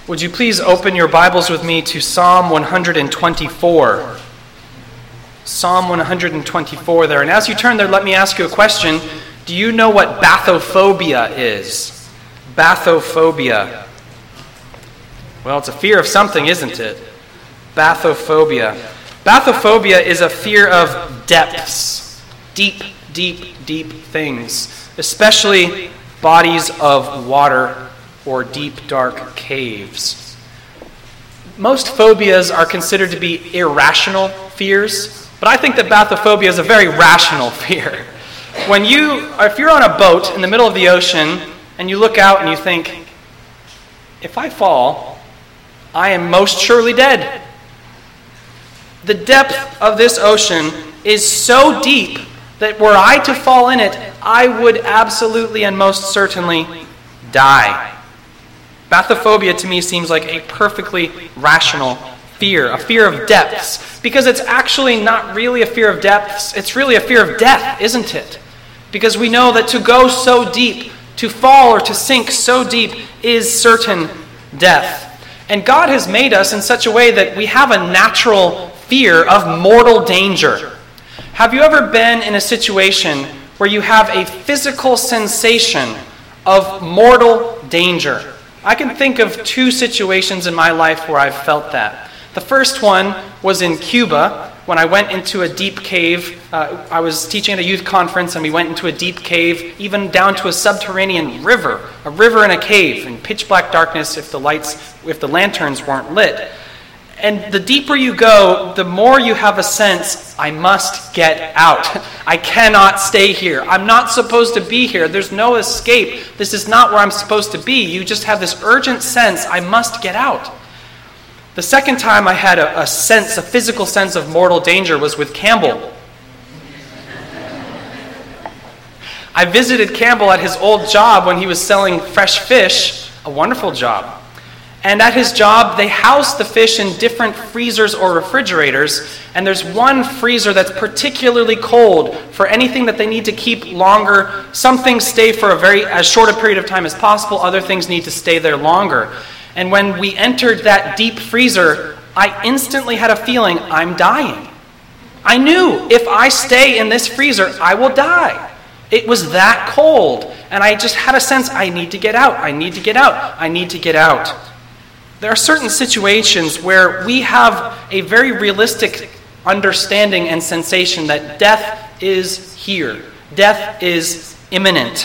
Would you please open your Bibles with me to Psalm 124? Psalm 124 there. And as you turn there, let me ask you a question. Do you know what bathophobia is? Bathophobia. Well, it's a fear of something, isn't it? Bathophobia. Bathophobia is a fear of depths. Deep, deep, deep things. Especially bodies of water or deep, dark caves. Most phobias are considered to be irrational fears, but I think that bathophobia is a very rational fear. If you're on a boat in the middle of the ocean and you look out and you think, if I fall, I am most surely dead. The depth of this ocean is so deep that were I to fall in it, I would absolutely and most certainly die. Bathophobia to me seems like a perfectly rational fear, a fear of depths, because it's actually not really a fear of depths, it's really a fear of death, isn't it? Because we know that to go so deep, to fall or to sink so deep is certain death. And God has made us in such a way that we have a natural fear of mortal danger. Have you ever been in a situation where you have a physical sensation of mortal danger? I can think of two situations in my life where I've felt that. The first one was in Cuba when I went into a deep cave. I was teaching at a youth conference and we went into a deep cave, even down to a subterranean river. A river in a cave in pitch black darkness if the lanterns weren't lit. And the deeper you go, the more you have a sense, I must get out. I cannot stay here. I'm not supposed to be here. There's no escape. This is not where I'm supposed to be. You just have this urgent sense, I must get out. The second time I had a physical sense of mortal danger was with Campbell. I visited Campbell at his old job when he was selling fresh fish, a wonderful job. And at his job, they house the fish in different freezers or refrigerators. And there's one freezer that's particularly cold for anything that they need to keep longer. Some things stay for as short a period of time as possible. Other things need to stay there longer. And when we entered that deep freezer, I instantly had a feeling, I'm dying. I knew if I stay in this freezer, I will die. It was that cold. And I just had a sense, I need to get out. I need to get out. I need to get out. There are certain situations where we have a very realistic understanding and sensation that death is here. Death is imminent.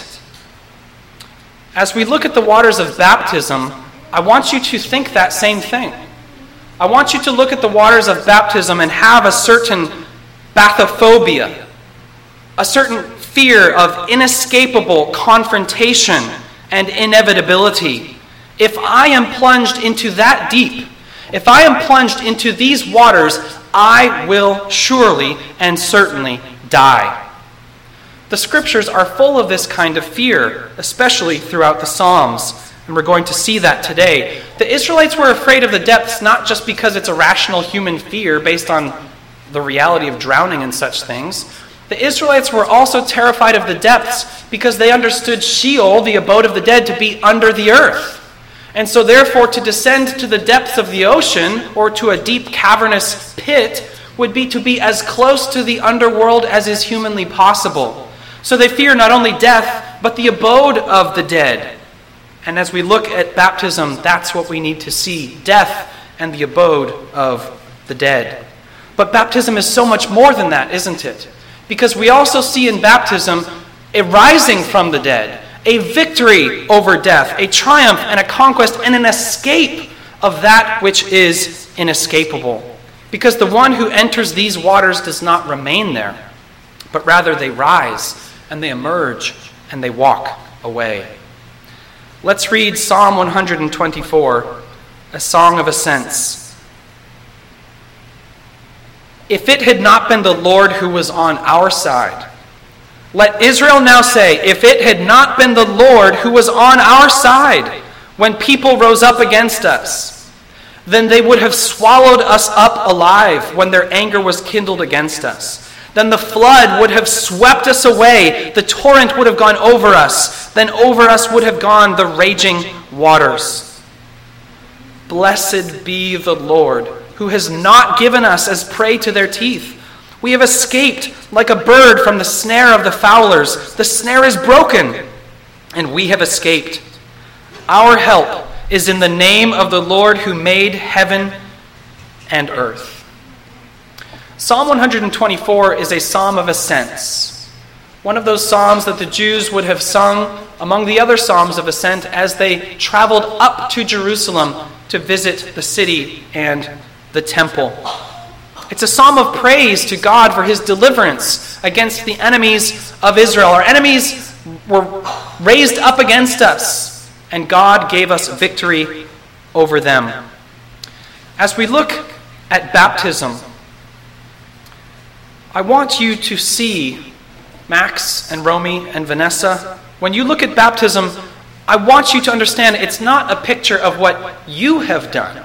As we look at the waters of baptism, I want you to think that same thing. I want you to look at the waters of baptism and have a certain bathophobia, a certain fear of inescapable confrontation and inevitability. If I am plunged into that deep, if I am plunged into these waters, I will surely and certainly die. The scriptures are full of this kind of fear, especially throughout the Psalms, and we're going to see that today. The Israelites were afraid of the depths not just because it's a rational human fear based on the reality of drowning and such things. The Israelites were also terrified of the depths because they understood Sheol, the abode of the dead, to be under the earth. And so therefore to descend to the depths of the ocean or to a deep cavernous pit would be to be as close to the underworld as is humanly possible. So they fear not only death, but the abode of the dead. And as we look at baptism, that's what we need to see, death and the abode of the dead. But baptism is so much more than that, isn't it? Because we also see in baptism a rising from the dead, a victory over death, a triumph and a conquest and an escape of that which is inescapable. Because the one who enters these waters does not remain there, but rather they rise and they emerge and they walk away. Let's read Psalm 124, a song of ascents. If it had not been the Lord who was on our side, let Israel now say, if it had not been the Lord who was on our side when people rose up against us, then they would have swallowed us up alive when their anger was kindled against us. Then the flood would have swept us away. The torrent would have gone over us. Then over us would have gone the raging waters. Blessed be the Lord, who has not given us as prey to their teeth. We have escaped like a bird from the snare of the fowlers. The snare is broken, and we have escaped. Our help is in the name of the Lord who made heaven and earth. Psalm 124 is a psalm of ascents. One of those psalms that the Jews would have sung among the other psalms of ascent as they traveled up to Jerusalem to visit the city and the temple. It's a psalm of praise to God for his deliverance against the enemies of Israel. Our enemies were raised up against us, and God gave us victory over them. As we look at baptism, I want you to see, Max and Romy and Vanessa, when you look at baptism, I want you to understand it's not a picture of what you have done.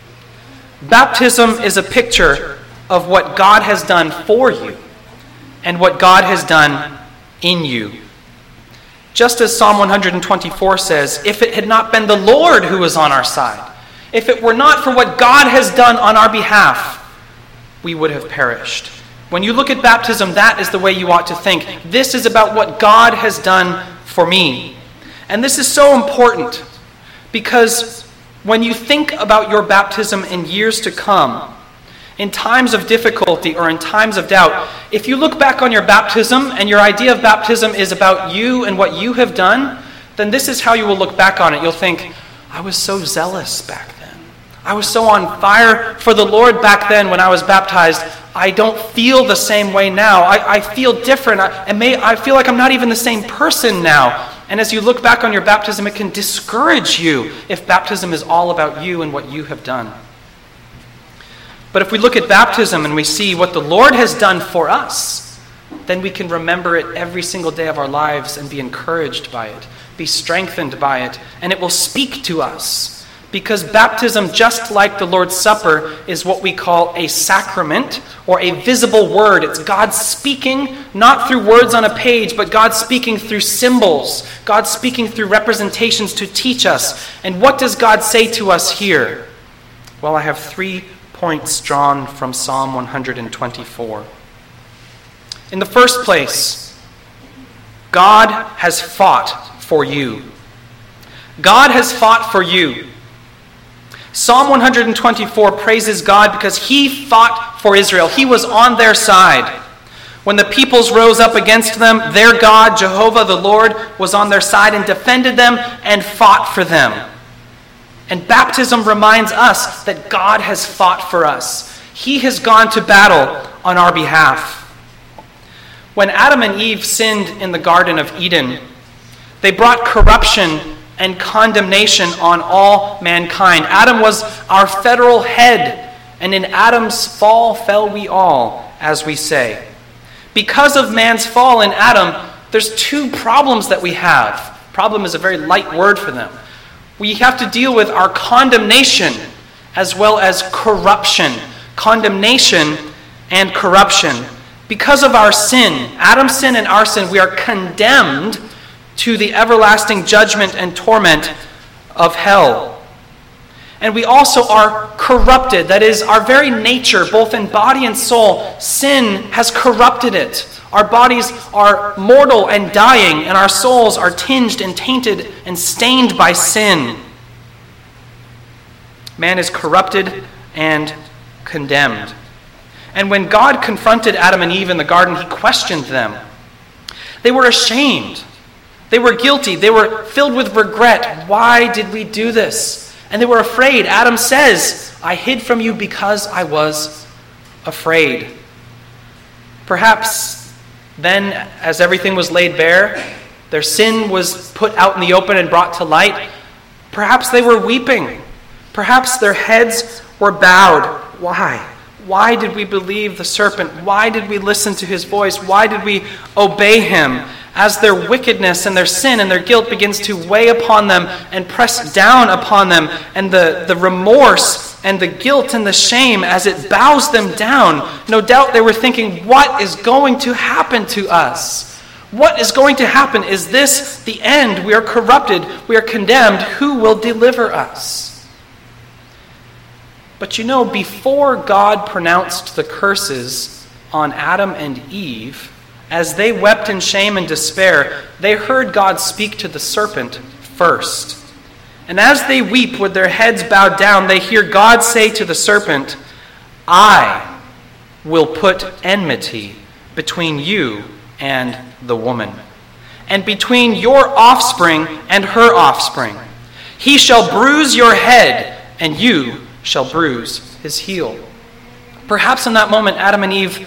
Baptism is a picture of what God has done for you and what God has done in you. Just as Psalm 124 says, if it had not been the Lord who was on our side, if it were not for what God has done on our behalf, we would have perished. When you look at baptism, that is the way you ought to think. This is about what God has done for me. And this is so important because when you think about your baptism in years to come, in times of difficulty or in times of doubt, if you look back on your baptism and your idea of baptism is about you and what you have done, then this is how you will look back on it. You'll think, I was so zealous back then. I was so on fire for the Lord back then when I was baptized. I don't feel the same way now. I feel different. I feel like I'm not even the same person now. And as you look back on your baptism, it can discourage you if baptism is all about you and what you have done. But if we look at baptism and we see what the Lord has done for us, then we can remember it every single day of our lives and be encouraged by it, be strengthened by it, and it will speak to us. Because baptism, just like the Lord's Supper, is what we call a sacrament or a visible word. It's God speaking, not through words on a page, but God speaking through symbols, God speaking through representations to teach us. And what does God say to us here? Well, I have 3 points drawn from Psalm 124. In the first place, God has fought for you. God has fought for you. Psalm 124 praises God because he fought for Israel. He was on their side. When the peoples rose up against them, their God, Jehovah the Lord, was on their side and defended them and fought for them. And baptism reminds us that God has fought for us. He has gone to battle on our behalf. When Adam and Eve sinned in the Garden of Eden, they brought corruption and condemnation on all mankind. Adam was our federal head, and in Adam's fall fell we all, as we say. Because of man's fall in Adam, there's 2 problems that we have. Problem is a very light word for them. We have to deal with our condemnation as well as corruption. Condemnation and corruption. Because of our sin, Adam's sin and our sin, we are condemned to the everlasting judgment and torment of hell. And we also are corrupted. That is, our very nature, both in body and soul, sin has corrupted it. Our bodies are mortal and dying, and our souls are tinged and tainted and stained by sin. Man is corrupted and condemned. And when God confronted Adam and Eve in the garden, he questioned them. They were ashamed. They were guilty. They were filled with regret. Why did we do this? And they were afraid. Adam says, I hid from you because I was afraid. Perhaps then, as everything was laid bare, their sin was put out in the open and brought to light. Perhaps they were weeping. Perhaps their heads were bowed. Why? Why did we believe the serpent? Why did we listen to his voice? Why did we obey him? As their wickedness and their sin and their guilt begins to weigh upon them and press down upon them, and the remorse and the guilt and the shame as it bows them down, no doubt they were thinking, what is going to happen to us? What is going to happen? Is this the end? We are corrupted. We are condemned. Who will deliver us? But before God pronounced the curses on Adam and Eve, as they wept in shame and despair, they heard God speak to the serpent first. And as they weep with their heads bowed down, they hear God say to the serpent, I will put enmity between you and the woman, and between your offspring and her offspring. He shall bruise your head, and you shall bruise his heel. Perhaps in that moment, Adam and Eve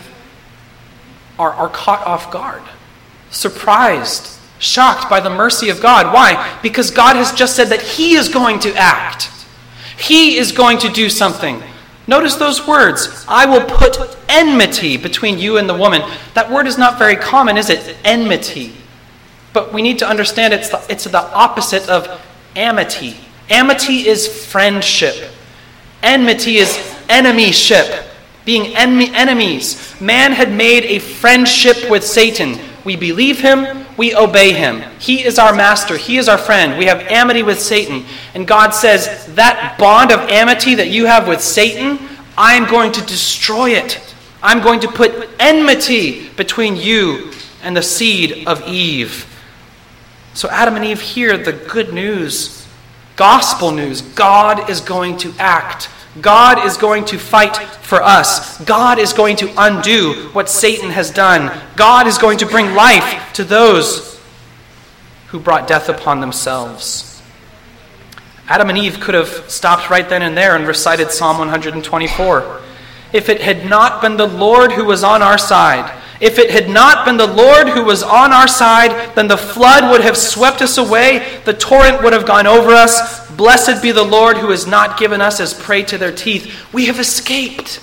are caught off guard, surprised, shocked by the mercy of God. Why? Because God has just said that he is going to act. He is going to do something. Notice those words. I will put enmity between you and the woman. That word is not very common, is it? Enmity. But we need to understand it's the opposite of amity. Amity is friendship. Enmity is enemyship. Being enemies. Man had made a friendship with Satan. We believe him, we obey him. He is our master, he is our friend. We have amity with Satan. And God says, that bond of amity that you have with Satan, I am going to destroy it. I'm going to put enmity between you and the seed of Eve. So Adam and Eve hear the good news, gospel news. God is going to act. God is going to fight for us. God is going to undo what Satan has done. God is going to bring life to those who brought death upon themselves. Adam and Eve could have stopped right then and there and recited Psalm 124. If it had not been the Lord who was on our side, if it had not been the Lord who was on our side, then the flood would have swept us away, the torrent would have gone over us. Blessed be the Lord who has not given us as prey to their teeth. We have escaped.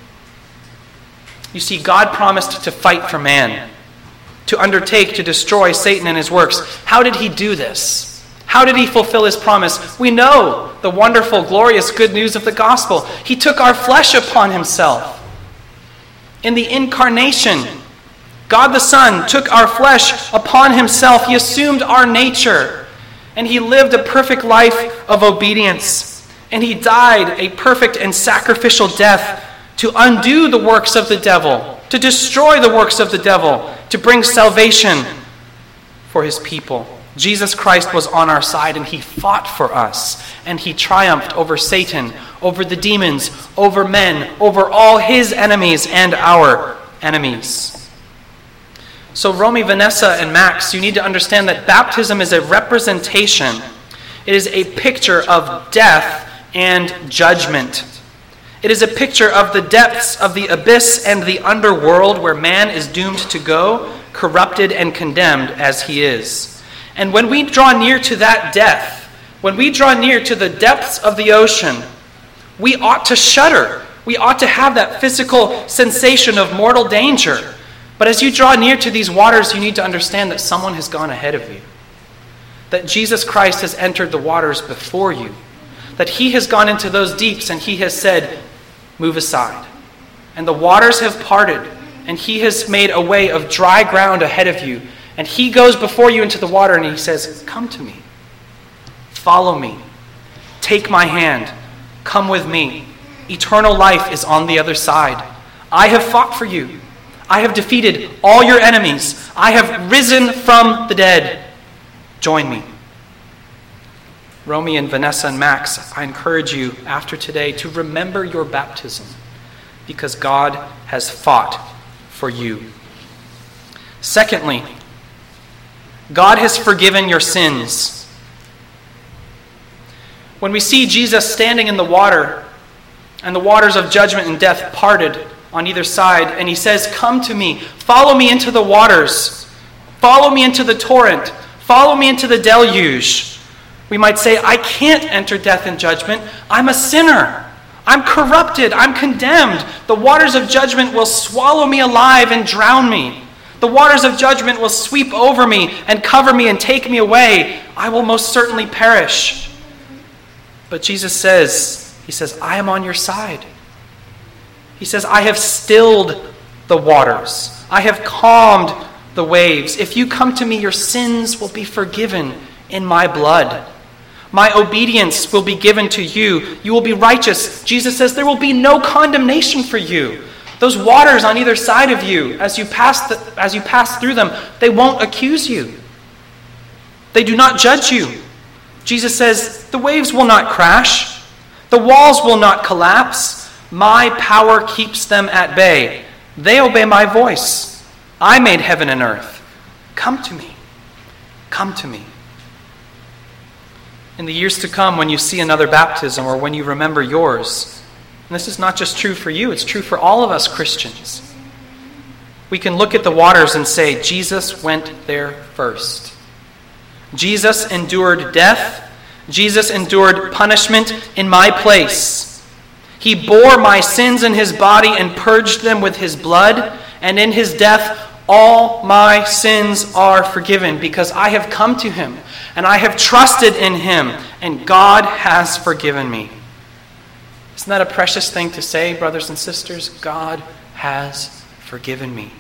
You see, God promised to fight for man, to undertake, to destroy Satan and his works. How did he do this? How did he fulfill his promise? We know the wonderful, glorious good news of the gospel. He took our flesh upon himself. In the incarnation, God the Son took our flesh upon himself. He assumed our nature. And he lived a perfect life of obedience. And he died a perfect and sacrificial death to undo the works of the devil, to destroy the works of the devil, to bring salvation for his people. Jesus Christ was on our side, and he fought for us. And he triumphed over Satan, over the demons, over men, over all his enemies and our enemies. So Romy, Vanessa, and Max, you need to understand that baptism is a representation. It is a picture of death and judgment. It is a picture of the depths of the abyss and the underworld where man is doomed to go, corrupted and condemned as he is. And when we draw near to that death, when we draw near to the depths of the ocean, we ought to shudder. We ought to have that physical sensation of mortal danger. But as you draw near to these waters, you need to understand that someone has gone ahead of you. That Jesus Christ has entered the waters before you. That he has gone into those deeps and he has said, move aside. And the waters have parted, and he has made a way of dry ground ahead of you. And he goes before you into the water and he says, come to me. Follow me. Take my hand. Come with me. Eternal life is on the other side. I have fought for you. I have defeated all your enemies. I have risen from the dead. Join me. Romy and Vanessa and Max, I encourage you after today to remember your baptism because God has fought for you. Secondly, God has forgiven your sins. When we see Jesus standing in the water and the waters of judgment and death parted on either side, and he says, come to me, follow me into the waters, follow me into the torrent, follow me into the deluge. We might say, I can't enter death and judgment. I'm a sinner. I'm corrupted. I'm condemned. The waters of judgment will swallow me alive and drown me. The waters of judgment will sweep over me and cover me and take me away. I will most certainly perish. But Jesus says, he says, I am on your side. He says, I have stilled the waters. I have calmed the waves. If you come to me, your sins will be forgiven in my blood. My obedience will be given to you. You will be righteous. Jesus says there will be no condemnation for you. Those waters on either side of you, as you pass through them, they won't accuse you. They do not judge you. Jesus says the waves will not crash. The walls will not collapse. My power keeps them at bay. They obey my voice. I made heaven and earth. Come to me. Come to me. In the years to come, when you see another baptism or when you remember yours, and this is not just true for you, it's true for all of us Christians, we can look at the waters and say, Jesus went there first. Jesus endured death. Jesus endured punishment in my place. He bore my sins in his body and purged them with his blood, and in his death all my sins are forgiven because I have come to him and I have trusted in him, and God has forgiven me. Isn't that a precious thing to say, brothers and sisters? God has forgiven me.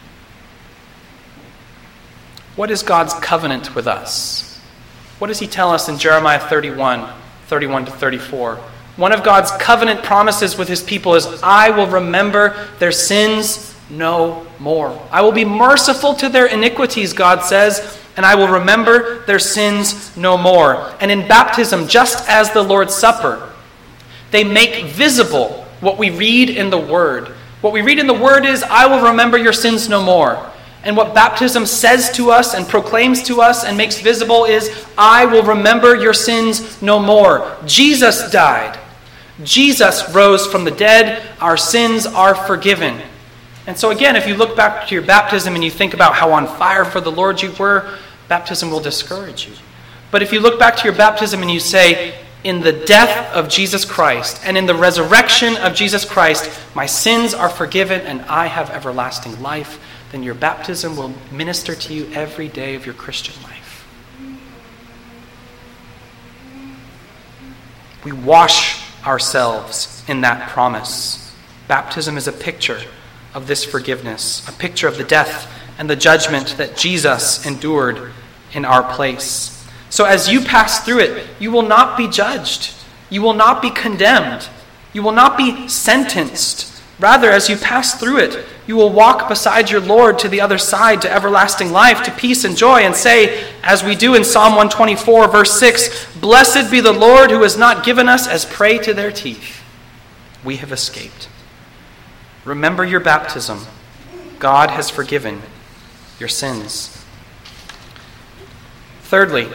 What is God's covenant with us? What does he tell us in Jeremiah 31 to 34? One of God's covenant promises with his people is, I will remember their sins no more. I will be merciful to their iniquities, God says, and I will remember their sins no more. And in baptism, just as the Lord's Supper, they make visible what we read in the Word. What we read in the Word is, I will remember your sins no more. And what baptism says to us and proclaims to us and makes visible is, I will remember your sins no more. Jesus died. Jesus rose from the dead. Our sins are forgiven. And so again, if you look back to your baptism and you think about how on fire for the Lord you were, baptism will discourage you. But if you look back to your baptism and you say, in the death of Jesus Christ and in the resurrection of Jesus Christ, my sins are forgiven and I have everlasting life, then your baptism will minister to you every day of your Christian life. We wash ourselves in that promise. Baptism is a picture of this forgiveness, a picture of the death and the judgment that Jesus endured in our place. So as you pass through it, you will not be judged. You will not be condemned. You will not be sentenced. Rather, as you pass through it, you will walk beside your Lord to the other side, to everlasting life, to peace and joy, and say, as we do in Psalm 124, verse 6, Blessed be the Lord who has not given us as prey to their teeth. We have escaped. Remember your baptism. God has forgiven your sins. Thirdly,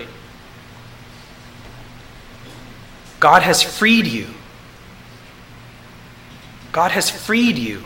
God has freed you. God has freed you.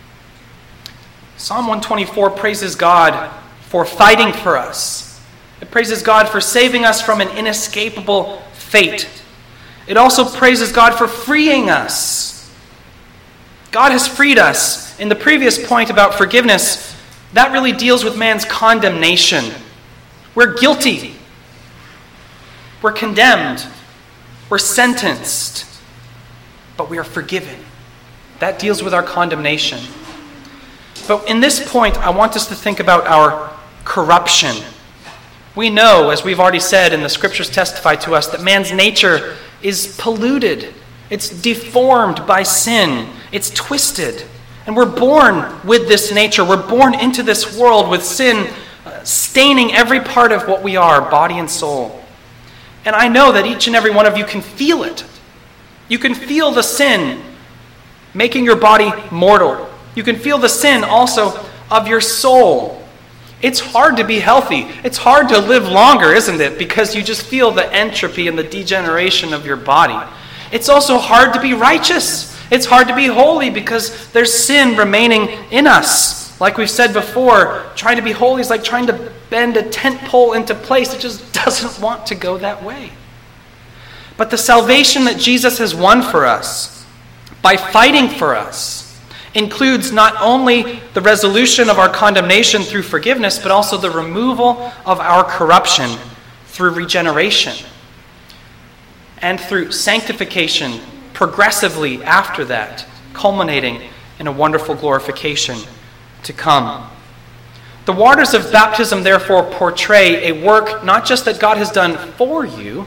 Psalm 124 praises God for fighting for us. It praises God for saving us from an inescapable fate. It also praises God for freeing us. God has freed us. In the previous point about forgiveness, that really deals with man's condemnation. We're guilty. We're condemned. We're sentenced. But we are forgiven. That deals with our condemnation. But in this point, I want us to think about our corruption. We know, as we've already said and the scriptures testify to us, that man's nature is polluted. It's deformed by sin. It's twisted. And we're born with this nature. We're born into this world with sin staining every part of what we are, body and soul. And I know that each and every one of you can feel it. You can feel the sin making your body mortal. You can feel the sin also of your soul. It's hard to be healthy. It's hard to live longer, isn't it? Because you just feel the entropy and the degeneration of your body. It's also hard to be righteous. It's hard to be holy because there's sin remaining in us. Like we've said before, trying to be holy is like trying to bend a tent pole into place. It just doesn't want to go that way. But the salvation that Jesus has won for us, by fighting for us, includes not only the resolution of our condemnation through forgiveness, but also the removal of our corruption through regeneration and through sanctification progressively after that, culminating in a wonderful glorification to come. The waters of baptism therefore portray a work not just that God has done for you,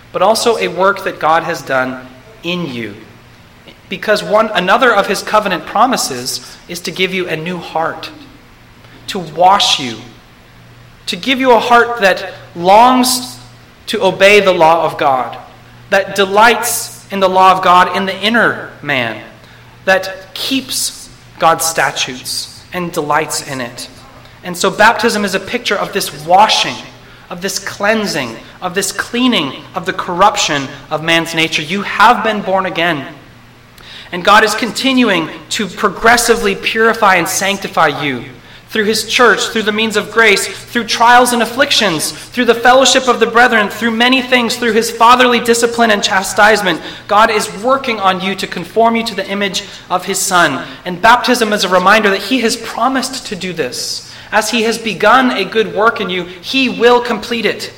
but also a work that God has done in you. Because another of his covenant promises is to give you a new heart, to wash you, to give you a heart that longs to obey the law of God, that delights in the law of God in the inner man, that keeps God's statutes and delights in it. And so baptism is a picture of this washing, of this cleansing, of this cleaning of the corruption of man's nature. You have been born again. And God is continuing to progressively purify and sanctify you through his church, through the means of grace, through trials and afflictions, through the fellowship of the brethren, through many things, through his fatherly discipline and chastisement. God is working on you to conform you to the image of his Son. And baptism is a reminder that he has promised to do this. As he has begun a good work in you, he will complete it.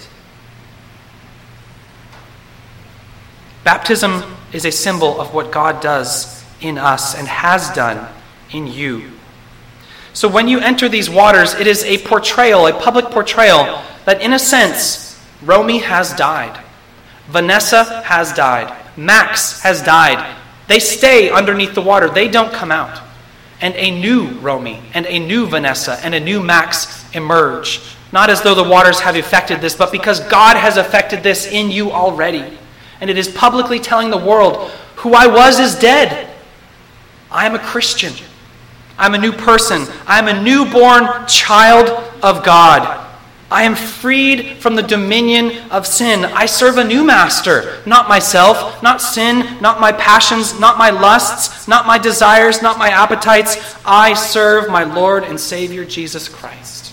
Baptism is a symbol of what God does in us and has done in you. So when you enter these waters, it is a portrayal, a public portrayal, that in a sense, Romy has died. Vanessa has died. Max has died. They stay underneath the water. They don't come out. And a new Romy, and a new Vanessa, and a new Max emerge. Not as though the waters have effected this, but because God has effected this in you already. And it is publicly telling the world, who I was is dead. I am a Christian. I'm a new person. I'm a newborn child of God. I am freed from the dominion of sin. I serve a new master, not myself, not sin, not my passions, not my lusts, not my desires, not my appetites. I serve my Lord and Savior, Jesus Christ.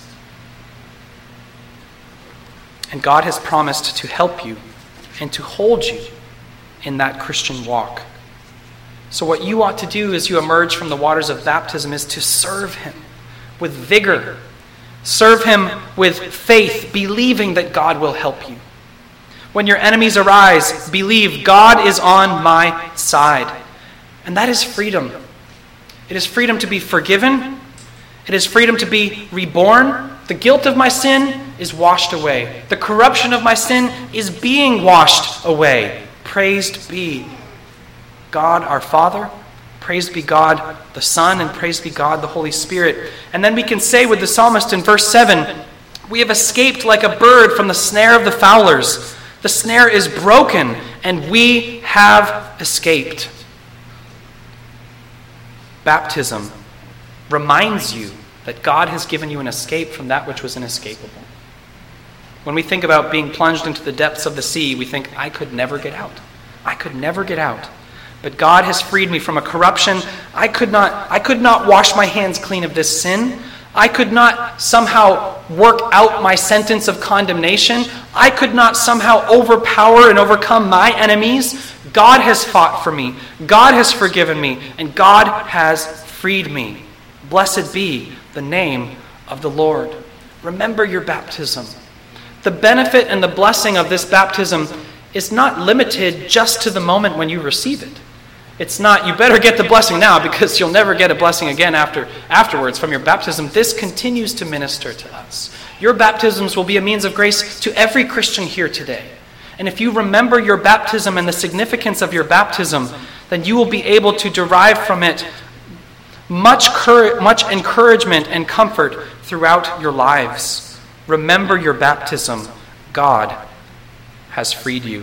And God has promised to help you and to hold you in that Christian walk. So what you ought to do as you emerge from the waters of baptism is to serve him with vigor. Serve him with faith, believing that God will help you. When your enemies arise, believe God is on my side. And that is freedom. It is freedom to be forgiven. It is freedom to be reborn. The guilt of my sin is washed away. The corruption of my sin is being washed away. Praised be God our Father, praised be God the Son, and praised be God the Holy Spirit. And then we can say with the psalmist in verse 7, we have escaped like a bird from the snare of the fowlers. The snare is broken, and we have escaped. Baptism reminds you that God has given you an escape from that which was inescapable. When we think about being plunged into the depths of the sea, we think, I could never get out. I could never get out. But God has freed me from a corruption. I could not wash my hands clean of this sin. I could not somehow work out my sentence of condemnation. I could not somehow overpower and overcome my enemies. God has fought for me. God has forgiven me. And God has freed me. Blessed be the name of the Lord. Remember your baptism. The benefit and the blessing of this baptism is not limited just to the moment when you receive it. It's not, you better get the blessing now because you'll never get a blessing again afterwards from your baptism. This continues to minister to us. Your baptisms will be a means of grace to every Christian here today. And if you remember your baptism and the significance of your baptism, then you will be able to derive from it much encouragement and comfort throughout your lives. Remember your baptism. God has freed you.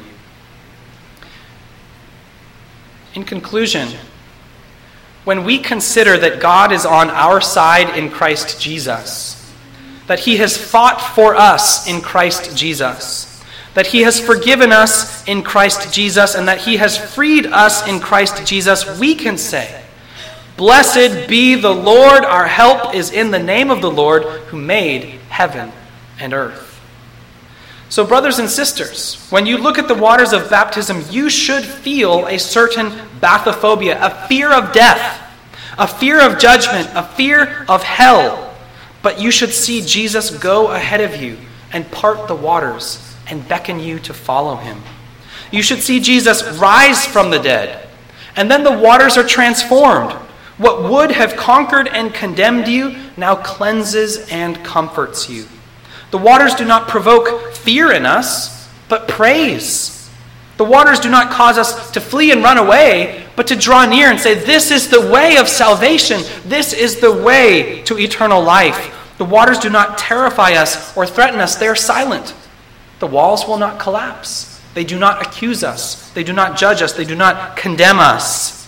In conclusion, when we consider that God is on our side in Christ Jesus, that he has fought for us in Christ Jesus, that he has forgiven us in Christ Jesus, and that he has freed us in Christ Jesus, we can say, Blessed be the Lord, our help is in the name of the Lord who made heaven and earth. So brothers and sisters, when you look at the waters of baptism, you should feel a certain bathophobia, a fear of death, a fear of judgment, a fear of hell. But you should see Jesus go ahead of you and part the waters and beckon you to follow him. You should see Jesus rise from the dead, and then the waters are transformed. What would have conquered and condemned you now cleanses and comforts you. The waters do not provoke fear in us, but praise. The waters do not cause us to flee and run away, but to draw near and say, this is the way of salvation. This is the way to eternal life. The waters do not terrify us or threaten us. They are silent. The walls will not collapse. They do not accuse us. They do not judge us. They do not condemn us.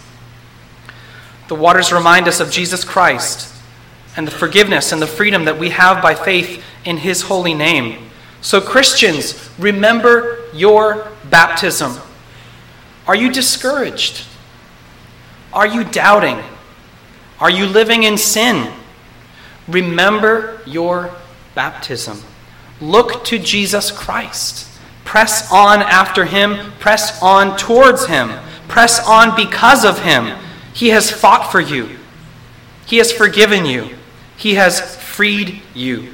The waters remind us of Jesus Christ and the forgiveness and the freedom that we have by faith in his holy name. So Christians, remember your baptism. Are you discouraged? Are you doubting? Are you living in sin? Remember your baptism. Look to Jesus Christ. Press on after him. Press on towards him. Press on because of him. He has fought for you. He has forgiven you. He has freed you.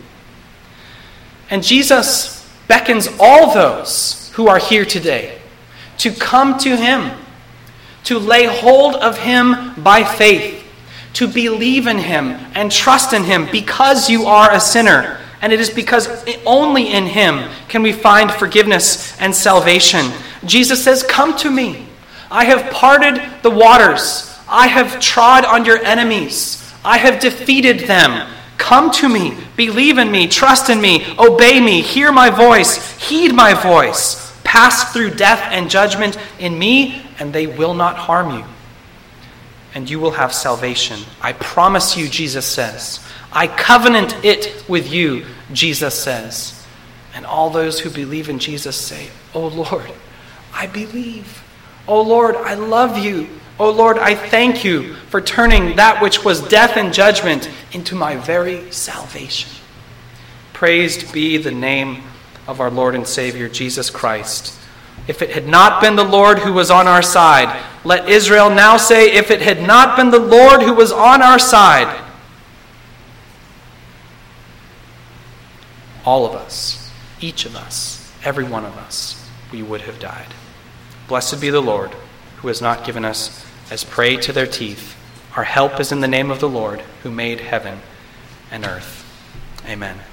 And Jesus beckons all those who are here today to come to him, to lay hold of him by faith, to believe in him and trust in him because you are a sinner. And it is because only in him can we find forgiveness and salvation. Jesus says, come to me. I have parted the waters. I have trod on your enemies. I have defeated them. Come to me, believe in me, trust in me, obey me, hear my voice, heed my voice, pass through death and judgment in me, and they will not harm you. And you will have salvation. I promise you, Jesus says. I covenant it with you, Jesus says. And all those who believe in Jesus say, oh Lord, I believe. Oh Lord, I love you. Oh Lord, I thank you for turning that which was death and judgment into my very salvation. Praised be the name of our Lord and Savior, Jesus Christ. If it had not been the Lord who was on our side, let Israel now say, if it had not been the Lord who was on our side, all of us, each of us, every one of us, we would have died. Blessed be the Lord, who has not given us as prey to their teeth. Our help is in the name of the Lord, who made heaven and earth. Amen.